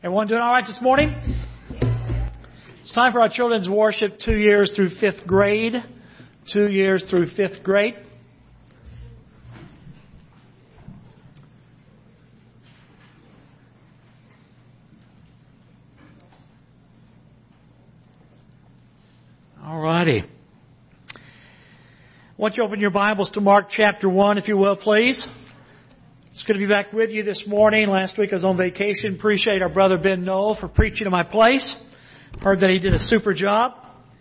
Everyone doing all right this morning? It's time for our children's worship, 2 years through 5th grade. 2 years through 5th grade. All righty. I want you to open your Bibles to Mark chapter 1, if you will, please. It's good to be back with you this morning. Last week I was on vacation. Appreciate our brother Ben Knoll for preaching in my place. Heard that he did a super job.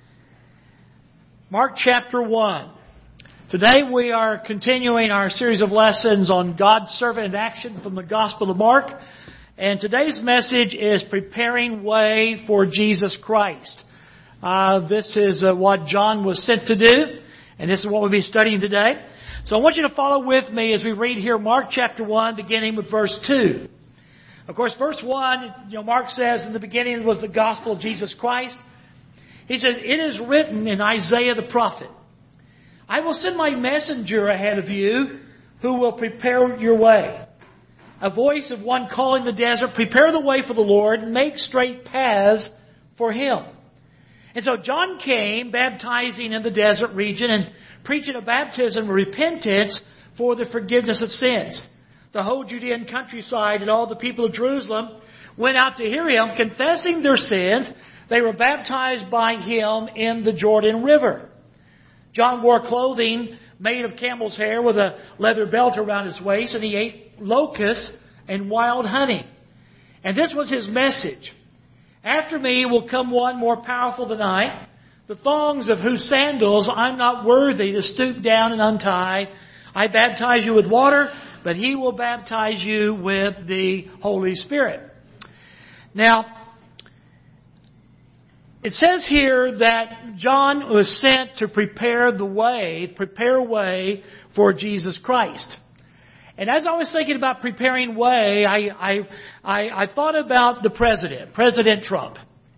Mark chapter 1. Today we are continuing our series of lessons on God's servant in action from the Gospel of Mark. And today's message is preparing way for Jesus Christ. This is what John was sent to do. And this is what we'll be studying today. So I want you to follow with me as we read here Mark chapter 1, beginning with verse 2. Of course, verse 1, Mark says, in the beginning was the gospel of Jesus Christ. He says, it is written in Isaiah the prophet, I will send my messenger ahead of you who will prepare your way. A voice of one calling the desert, prepare the way for the Lord, make straight paths for Him. And so John came baptizing in the desert region and preaching a baptism of repentance for the forgiveness of sins. The whole Judean countryside and all the people of Jerusalem went out to hear Him, confessing their sins. They were baptized by Him in the Jordan River. John wore clothing made of camel's hair with a leather belt around his waist, and he ate locusts and wild honey. And this was his message. After me will come one more powerful than I, the thongs of whose sandals I'm not worthy to stoop down and untie. I baptize you with water, but He will baptize you with the Holy Spirit. Now, it says here that John was sent to prepare way for Jesus Christ. And as I was thinking about preparing way, I thought about the President Trump.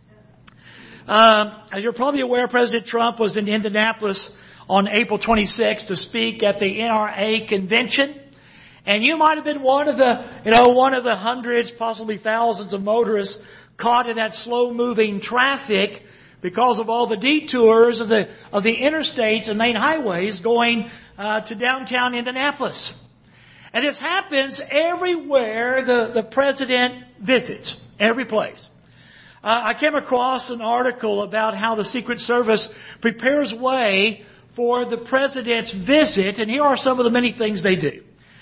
As you're probably aware, President Trump was in Indianapolis on April 26th to speak at the NRA convention. And you might have been one of the hundreds, possibly thousands of motorists caught in that slow-moving traffic because of all the detours of the interstates and main highways going to downtown Indianapolis. And this happens everywhere the president visits, every place. I came across an article about how the Secret Service prepares way for the president's visit, and here are some of the many things they do.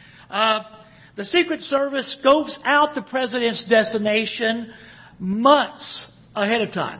The Secret Service scopes out the president's destination months ahead of time.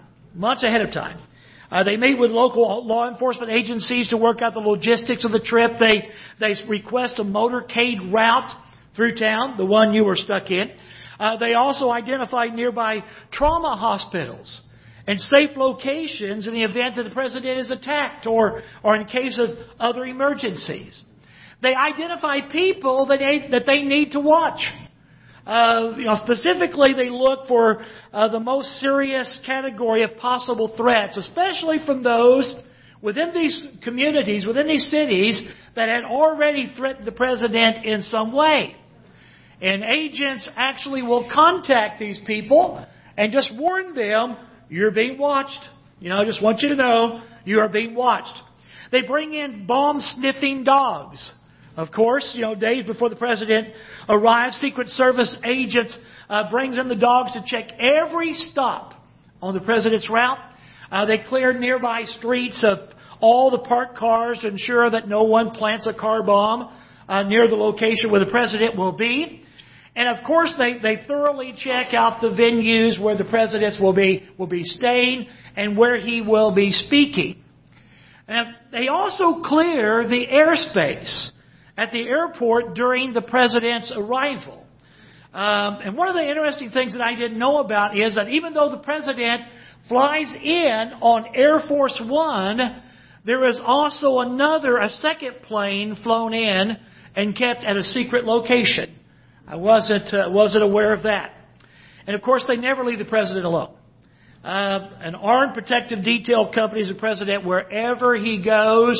They meet with local law enforcement agencies to work out the logistics of the trip. They request a motorcade route through town, the one you were stuck in. They also identify nearby trauma hospitals and safe locations in the event that the president is attacked or in case of other emergencies. They identify people that they need to watch. Specifically, they look for the most serious category of possible threats, especially from those within these communities, within these cities that had already threatened the president in some way. And agents actually will contact these people and just warn them, you're being watched. I just want you to know you are being watched. They bring in bomb-sniffing dogs. Of course, days before the president arrives, Secret Service agents brings in the dogs to check every stop on the president's route. They clear nearby streets of all the parked cars to ensure that no one plants a car bomb near the location where the president will be. And of course, they thoroughly check out the venues where the president will be staying and where he will be speaking. And they also clear the airspace at the airport during the president's arrival. And one of the interesting things that I didn't know about is that even though the president flies in on Air Force One, there is also a second plane flown in and kept at a secret location. I wasn't aware of that. And of course, they never leave the president alone. An armed protective detail accompanies the president wherever he goes.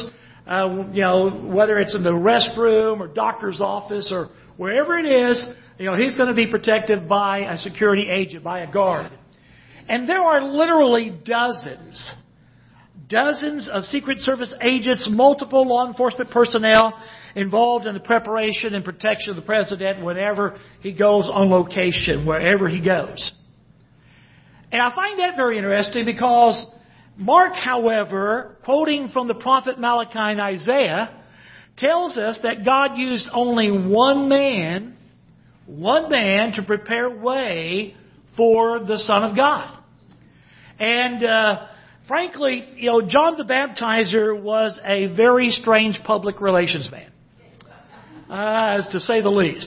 whether it's in the restroom or doctor's office or wherever it is, he's going to be protected by a security agent, by a guard. And there are literally dozens of Secret Service agents, multiple law enforcement personnel involved in the preparation and protection of the President whenever he goes on location, wherever he goes. And I find that very interesting because Mark, however, quoting from the prophet Malachi and Isaiah, tells us that God used only one man to prepare way for the Son of God. And frankly, John the Baptizer was a very strange public relations man, to say the least.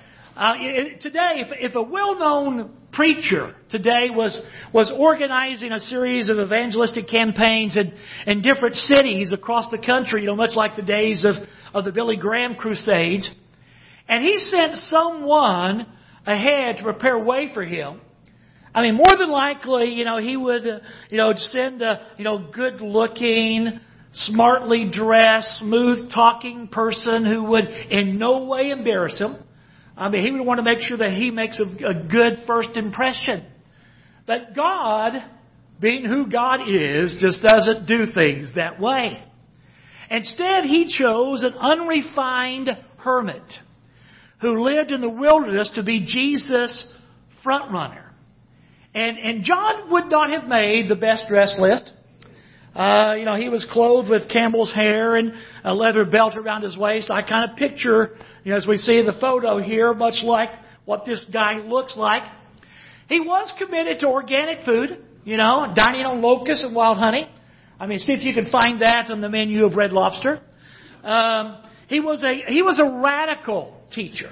Today, if a well-known preacher today was organizing a series of evangelistic campaigns in different cities across the country, much like the days of the Billy Graham Crusades, and he sent someone ahead to prepare way for him, more than likely, he would, send a, good-looking, smartly dressed, smooth-talking person who would in no way embarrass him. He would want to make sure that he makes a good first impression. But God, being who God is, just doesn't do things that way. Instead, He chose an unrefined hermit who lived in the wilderness to be Jesus' front runner. And John would not have made the best dressed list. He was clothed with camel's hair and a leather belt around his waist. I kind of picture, as we see in the photo here, much like what this guy looks like. He was committed to organic food, dining on locusts and wild honey. See if you can find that on the menu of Red Lobster. He was a radical teacher,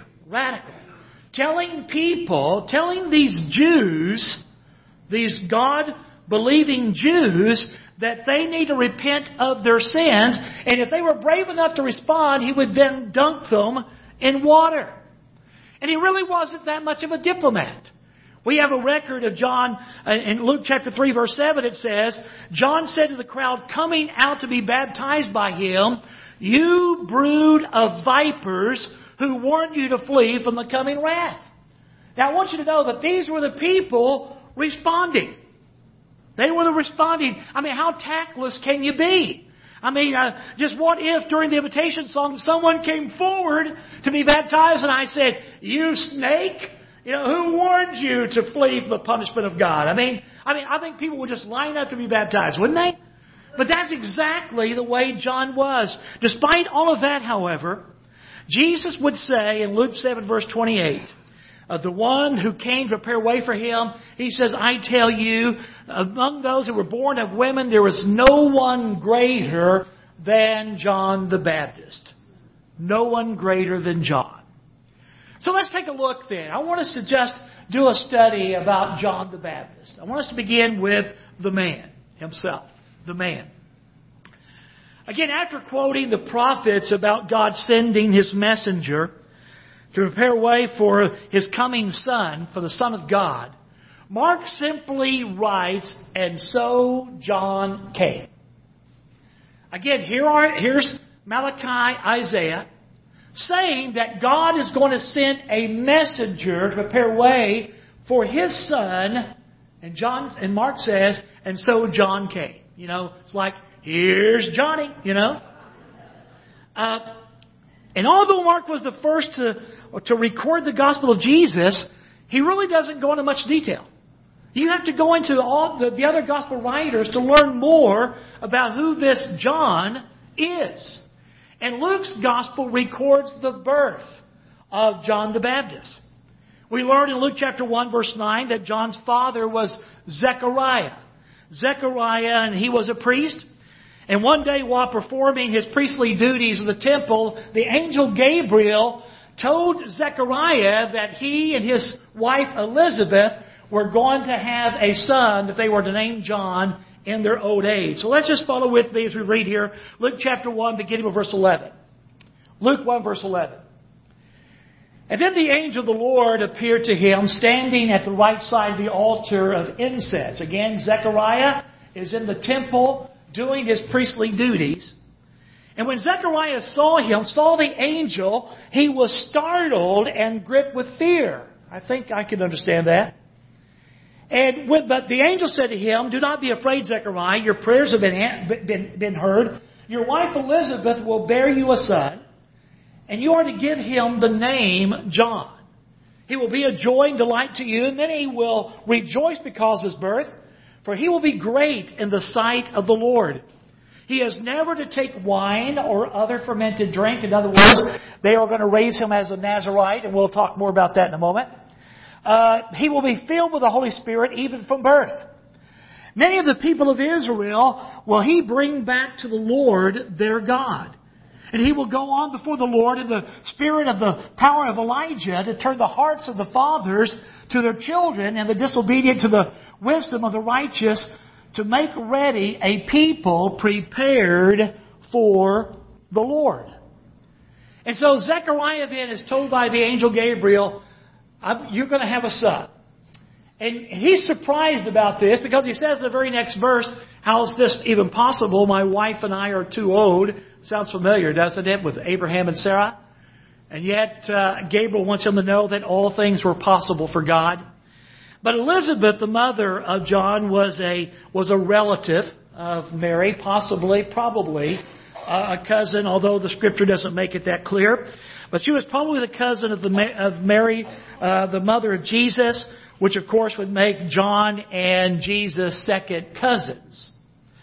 telling these Jews, these God-believing Jews, that they need to repent of their sins, and if they were brave enough to respond, he would then dunk them in water. And he really wasn't that much of a diplomat. We have a record of John, in Luke chapter 3, verse 7, it says, John said to the crowd coming out to be baptized by him, "You brood of vipers, who warned you to flee from the coming wrath." Now I want you to know that these were the people responding. They were the responding. How tactless can you be? Just what if during the invitation song someone came forward to be baptized and I said, "You snake, who warned you to flee from the punishment of God?" I think people would just line up to be baptized, wouldn't they? But that's exactly the way John was. Despite all of that, however, Jesus would say in Luke 7 verse 28, the one who came to prepare way for him, he says, "I tell you, among those who were born of women, there was no one greater than John the Baptist." No one greater than John. So let's take a look then. I want us to just do a study about John the Baptist. I want us to begin with the man himself. The man. Again, after quoting the prophets about God sending His messenger to prepare way for His coming Son, for the Son of God, Mark simply writes, "And so John came." Again, here's Malachi, Isaiah, saying that God is going to send a messenger to prepare way for His Son, and Mark says, "And so John came." It's like, here's Johnny, And although Mark was the first to record the gospel of Jesus, he really doesn't go into much detail. You have to go into all the other gospel writers to learn more about who this John is. And Luke's gospel records the birth of John the Baptist. We learn in Luke chapter 1 verse 9 that John's father was Zechariah. And he was a priest. And one day while performing his priestly duties in the temple, the angel Gabriel told Zechariah that he and his wife Elizabeth were going to have a son that they were to name John in their old age. So let's just follow with me as we read here. Luke chapter 1, beginning with verse 11. Luke 1 verse 11. "And then the angel of the Lord appeared to him, standing at the right side of the altar of incense." Again, Zechariah is in the temple doing his priestly duties. And when Zechariah saw the angel, he was startled and gripped with fear. I think I can understand that. But the angel said to him, "Do not be afraid, Zechariah. Your prayers have been heard. Your wife Elizabeth will bear you a son, and you are to give him the name John. He will be a joy and delight to you, and many will rejoice because of his birth, for he will be great in the sight of the Lord. He is never to take wine or other fermented drink." In other words, they are going to raise him as a Nazirite, and we'll talk more about that in a moment. He will be filled with the Holy Spirit even from birth. Many of the people of Israel will he bring back to the Lord their God. And he will go on before the Lord in the spirit of the power of Elijah to turn the hearts of the fathers to their children and the disobedient to the wisdom of the righteous, to make ready a people prepared for the Lord. And so Zechariah then is told by the angel Gabriel, "You're going to have a son." And he's surprised about this because he says in the very next verse, "How is this even possible? My wife and I are too old." Sounds familiar, doesn't it, with Abraham and Sarah? And yet Gabriel wants him to know that all things were possible for God. But Elizabeth, the mother of John, was a relative of Mary, probably a cousin, although the Scripture doesn't make it that clear. But she was probably the cousin of Mary, the mother of Jesus, which of course would make John and Jesus second cousins.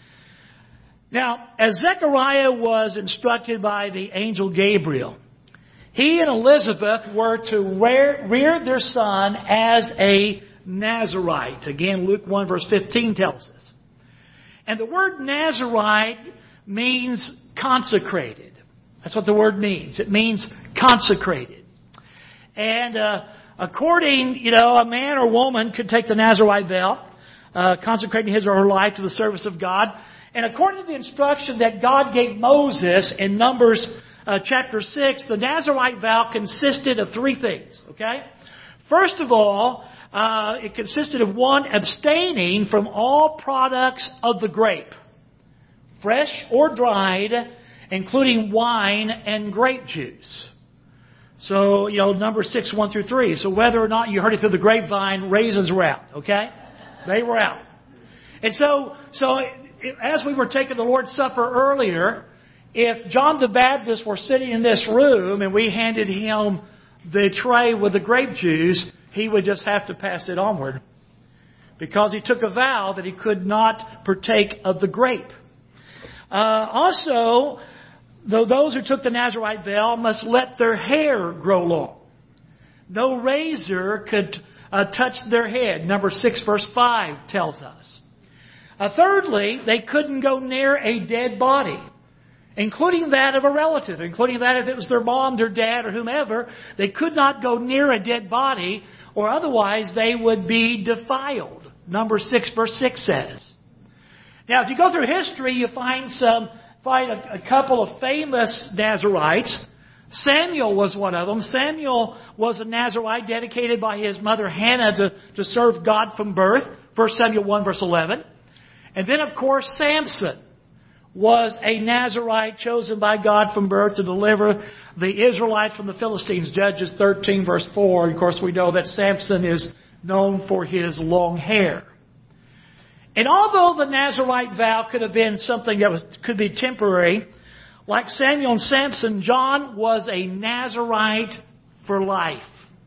Now, as Zechariah was instructed by the angel Gabriel, he and Elizabeth were to rear their son as a Nazirite. Again, Luke 1 verse 15 tells us. And the word Nazirite means consecrated. That's what the word means. It means consecrated. And according, a man or woman could take the Nazirite vow, consecrating his or her life to the service of God. And according to the instruction that God gave Moses in Numbers chapter 6, the Nazirite vow consisted of three things. Okay? First of all, it consisted of one, abstaining from all products of the grape, fresh or dried, including wine and grape juice. So, Numbers 6, 1 through 3. So whether or not you heard it through the grapevine, raisins were out. Okay? They were out. And so as we were taking the Lord's Supper earlier, if John the Baptist were sitting in this room and we handed him the tray with the grape juice, he would just have to pass it onward, because he took a vow that he could not partake of the grape. Also, those who took the Nazirite vow must let their hair grow long. No razor could touch their head. Numbers 6 verse 5 tells us. Thirdly, they couldn't go near a dead body, including that of a relative, including that if it was their mom, their dad, or whomever. They could not go near a dead body, or otherwise they would be defiled. Numbers 6 verse 6 says. Now, if you go through history, you find a couple of famous Nazirites. Samuel was one of them. Samuel was a Nazirite dedicated by his mother Hannah to serve God from birth. 1 Samuel 1 verse 11. And then, of course, Samson was a Nazirite chosen by God from birth to deliver the Israelites from the Philistines. Judges 13 verse 4. And of course, we know that Samson is known for his long hair. And although the Nazirite vow could have been something that could be temporary, like Samuel and Samson, John was a Nazirite for life.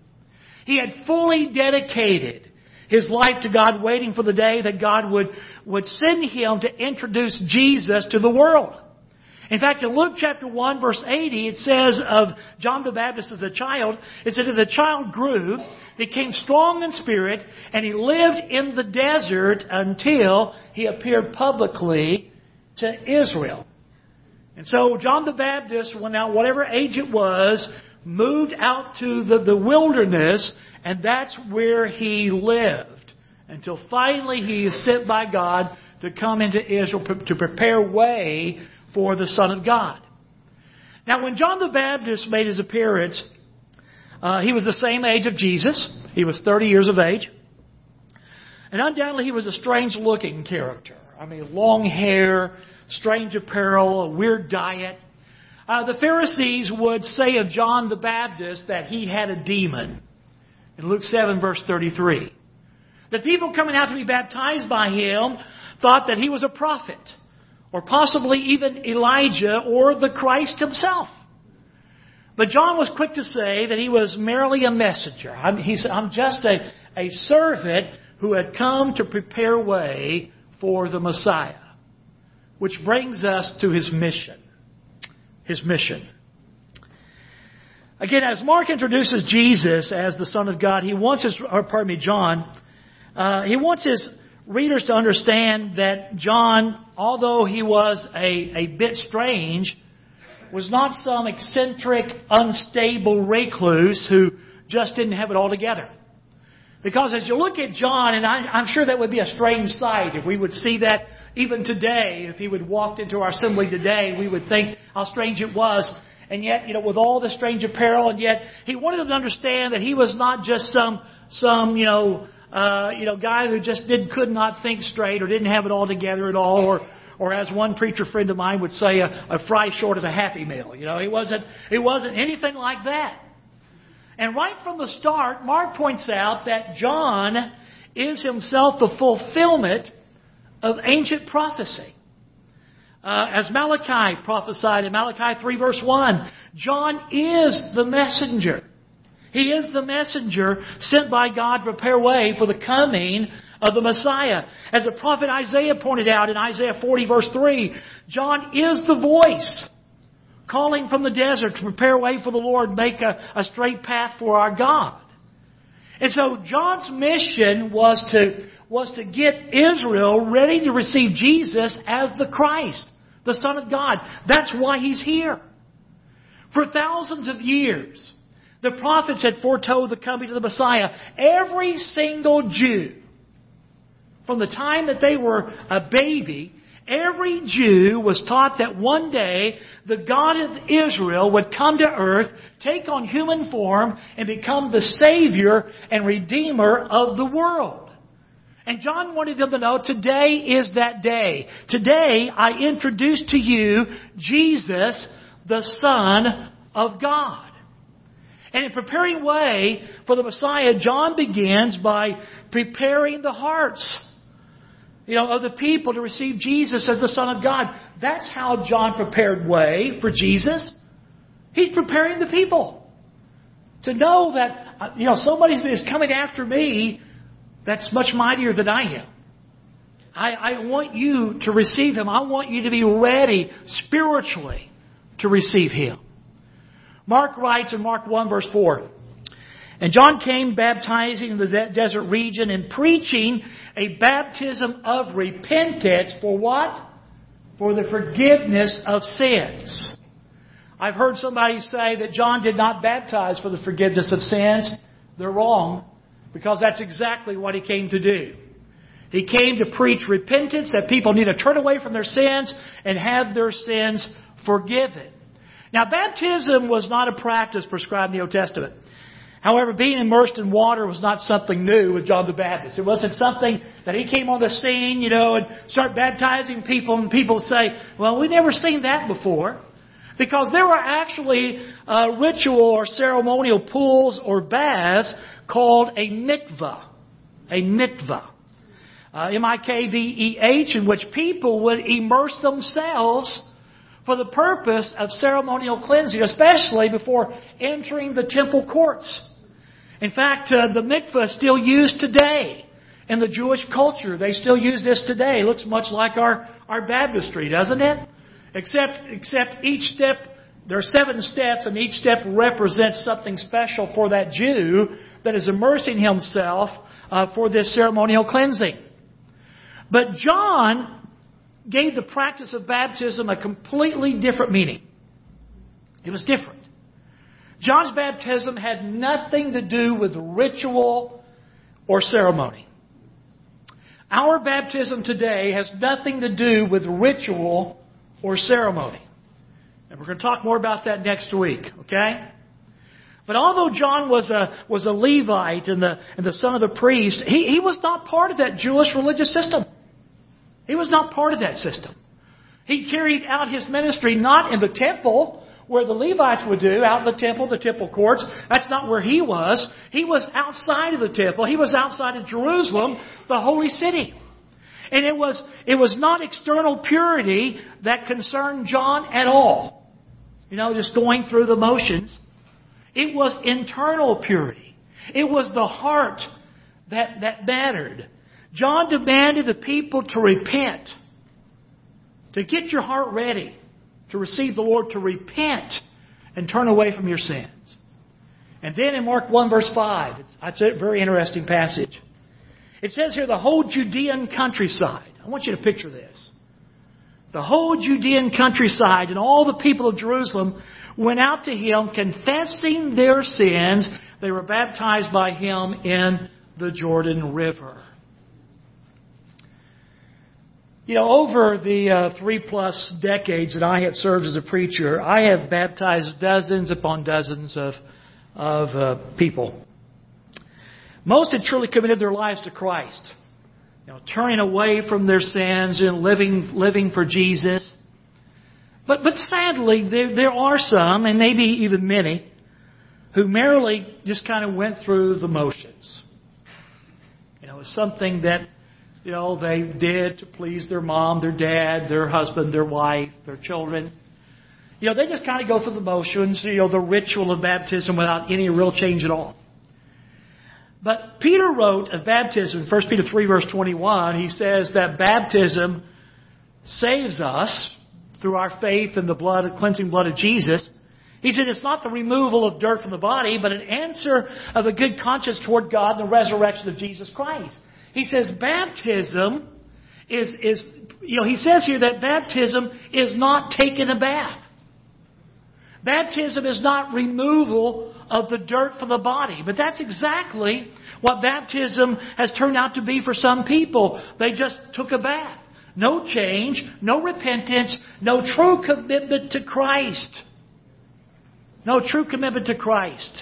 He had fully dedicated his life to God, waiting for the day that God would send him to introduce Jesus to the world. In fact, in Luke chapter 1, verse 80, it says of John the Baptist as a child, it said that the child grew, became strong in spirit, and he lived in the desert until he appeared publicly to Israel. And so John the Baptist, whatever age it was, moved out to the wilderness, and that's where he lived until finally he is sent by God to come into Israel to prepare way for the Son of God. Now, when John the Baptist made his appearance, he was the same age of Jesus. He was 30 years of age. And undoubtedly he was a strange-looking character. I mean, long hair, strange apparel, a weird diet. The Pharisees would say of John the Baptist that he had a demon. In Luke 7, verse 33. The people coming out to be baptized by him thought that he was a prophet, or possibly even Elijah or the Christ himself. But John was quick to say that he was merely a messenger. He said, I'm just a servant who had come to prepare way for the Messiah. Which brings us to his mission. His mission. Again, as Mark introduces Jesus as the Son of God, he wants John, he wants his readers to understand that John, although he was a bit strange, was not some eccentric, unstable recluse who just didn't have it all together. Because as you look at John, and I'm sure that would be a strange sight if we would see that even today, if he would walk into our assembly today, we would think how strange it was. And yet, with all the strange apparel, and yet he wanted them to understand that he was not just some guy who just could not think straight or didn't have it all together at all, or as one preacher friend of mine would say, a fry short of a Happy Meal. He wasn't anything like that. And right from the start, Mark points out that John is himself the fulfillment of ancient prophecy. As Malachi prophesied in Malachi 3 verse 1, John is the messenger. He is the messenger sent by God to prepare way for the coming of the Messiah. As the prophet Isaiah pointed out in Isaiah 40 verse 3, John is the voice calling from the desert to prepare way for the Lord, make a straight path for our God. And so John's mission was to get Israel ready to receive Jesus as the Christ, the Son of God. That's why he's here. For thousands of years, the prophets had foretold the coming of the Messiah. Every single Jew, from the time that they were a baby, every Jew was taught that one day the God of Israel would come to earth, take on human form, and become the Savior and Redeemer of the world. And John wanted them to know today is that day. Today I introduce to you Jesus, the Son of God. And in preparing way for the Messiah, John begins by preparing the hearts of the people to receive Jesus as the Son of God. That's how John prepared way for Jesus. He's preparing the people to know that, somebody is coming after me that's much mightier than I am. I want you to receive Him. I want you to be ready spiritually to receive Him. Mark writes in Mark 1 verse 4, and John came baptizing in the desert region and preaching a baptism of repentance for what? For the forgiveness of sins. I've heard somebody say that John did not baptize for the forgiveness of sins. They're wrong, because that's exactly what he came to do. He came to preach repentance, that people need to turn away from their sins and have their sins forgiven. Now, baptism was not a practice prescribed in the Old Testament. However, being immersed in water was not something new with John the Baptist. It wasn't something that he came on the scene, and start baptizing people, and people say, well, we've never seen that before. Because there were actually ritual or ceremonial pools or baths called a mikvah. A mikvah. M-I-K-V-E-H, in which people would immerse themselves for the purpose of ceremonial cleansing, especially before entering the temple courts. In fact, the mikvah is still used today in the Jewish culture. They still use this today. It looks much like our baptistry, doesn't it? Except each step, there are 7 steps, and each step represents something special for that Jew that is immersing himself for this ceremonial cleansing. But John gave the practice of baptism a completely different meaning. It was different. John's baptism had nothing to do with ritual or ceremony. Our baptism today has nothing to do with ritual or ceremony. And we're going to talk more about that next week, okay? But although John was a Levite and the son of the priest, he was not part of that Jewish religious system. He was not part of that system. He carried out his ministry not in the temple where the Levites would do, out in the temple courts. That's not where he was. He was outside of the temple. He was outside of Jerusalem, the holy city. And it was not external purity that concerned John at all. Just going through the motions. It was internal purity. It was the heart that mattered. John demanded the people to repent. To get your heart ready to receive the Lord, to repent and turn away from your sins. And then in Mark 1 verse 5, it's a very interesting passage. It says here, the whole Judean countryside. I want you to picture this. The whole Judean countryside and all the people of Jerusalem went out to Him, confessing their sins. They were baptized by Him in the Jordan River. Over the 3+ decades that I have served as a preacher, I have baptized dozens upon dozens of people. Most had truly committed their lives to Christ, turning away from their sins and living for Jesus. But sadly, there are some, and maybe even many, who merely just kind of went through the motions. It's something that they did to please their mom, their dad, their husband, their wife, their children. They just kind of go through the motions, the ritual of baptism without any real change at all. But Peter wrote of baptism, 1 Peter 3 verse 21, he says that baptism saves us through our faith in the cleansing blood of Jesus. He said it's not the removal of dirt from the body, but an answer of a good conscience toward God and the resurrection of Jesus Christ. He says baptism he says here that baptism is not taking a bath. Baptism is not removal of the dirt from the body. But that's exactly what baptism has turned out to be for some people. They just took a bath. No change, no repentance, no true commitment to Christ. No true commitment to Christ.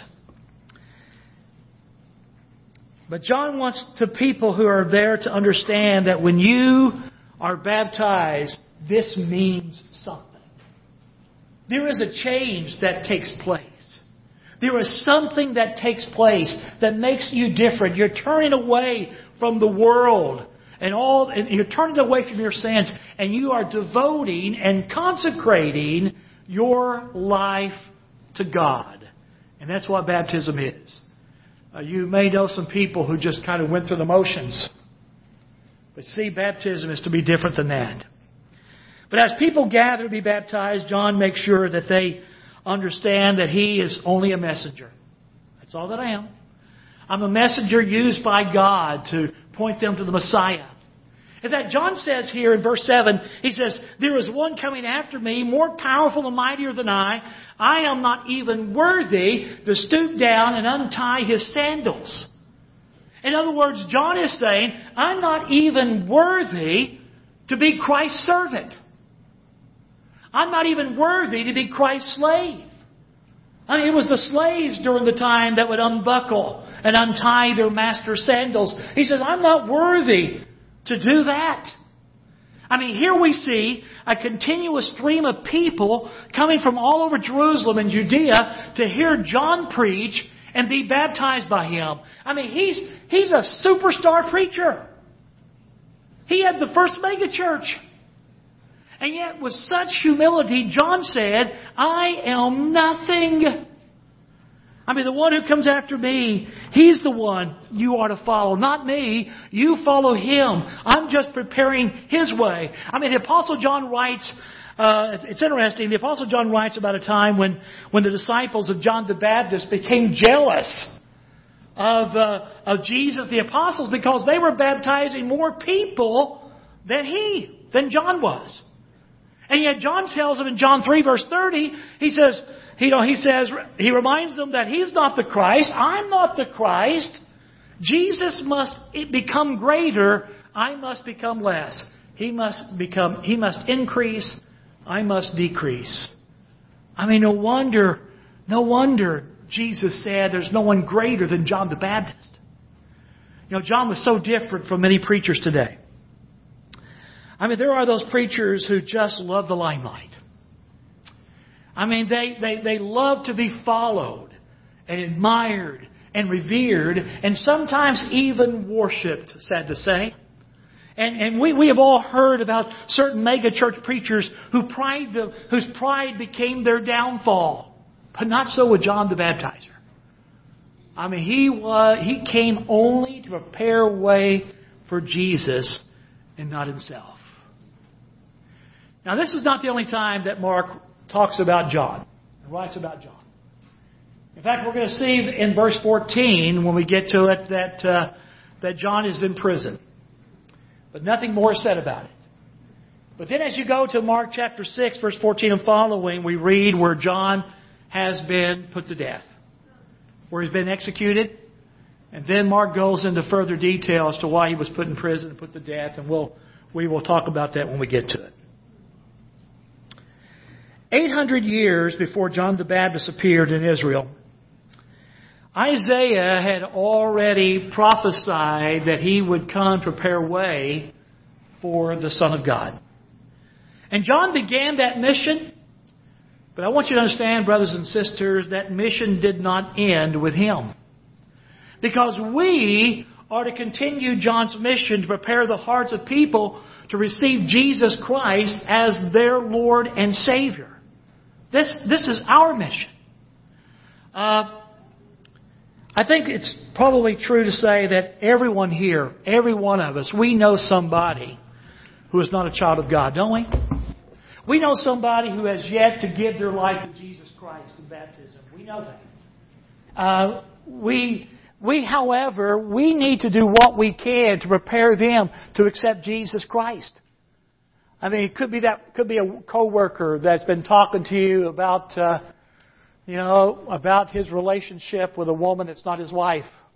But John wants the people who are there to understand that when you are baptized, this means something. There is a change that takes place. There is something that takes place that makes you different. You're turning away from the world and you're turning away from your sins, and you are devoting and consecrating your life to God. And that's what baptism is. You may know some people who just kind of went through the motions. But see, baptism is to be different than that. But as people gather to be baptized, John makes sure that they understand that he is only a messenger. That's all that I am. I'm a messenger used by God to point them to the Messiah. In fact, John says here in verse 7, he says, there is one coming after me, more powerful and mightier than I. I am not even worthy to stoop down and untie his sandals. In other words, John is saying, I'm not even worthy to be Christ's servant. I'm not even worthy to be Christ's slave. It was the slaves during the time that would unbuckle and untie their master's sandals. He says, I'm not worthy to do that. Here we see a continuous stream of people coming from all over Jerusalem and Judea to hear John preach and be baptized by him. He's a superstar preacher. He had the first mega church. And yet with such humility, John said, I am nothing. The one who comes after me, he's the one you are to follow. Not me. You follow him. I'm just preparing his way. The Apostle John writes, it's interesting, the Apostle John writes about a time when the disciples of John the Baptist became jealous of Jesus, the apostles, because they were baptizing more people than John was. And yet John tells them in John 3 verse 30, he reminds them that he's not the Christ. I'm not the Christ. Jesus must become greater. I must become less. He must increase. I must decrease. No wonder Jesus said there's no one greater than John the Baptist. John was so different from many preachers today. There are those preachers who just love the limelight. I mean, they love to be followed and admired and revered and sometimes even worshipped, sad to say. And we have all heard about certain mega church preachers whose pride became their downfall. But not so with John the Baptizer. I mean, he came only to prepare way for Jesus and not himself. Now, this is not the only time that Mark talks about John and writes about John. In fact, we're going to see in verse 14, when we get to it, that John is in prison. But nothing more is said about it. But then as you go to Mark chapter 6, verse 14 and following, we read where John has been put to death, where he's been executed. And then Mark goes into further detail as to why he was put in prison and put to death. And we will talk about that when we get to it. 800 years before John the Baptist appeared in Israel, Isaiah had already prophesied that he would come prepare way for the Son of God. And John began that mission, but I want you to understand, brothers and sisters, that mission did not end with him. Because we are to continue John's mission to prepare the hearts of people to receive Jesus Christ as their Lord and Savior. This is our mission. I think it's probably true to say that everyone here, every one of us, we know somebody who is not a child of God, don't we? We know somebody who has yet to give their life to Jesus Christ in baptism. We know that. However, we need to do what we can to prepare them to accept Jesus Christ. I mean, it could be a coworker that's been talking to you about, about his relationship with a woman that's not his wife.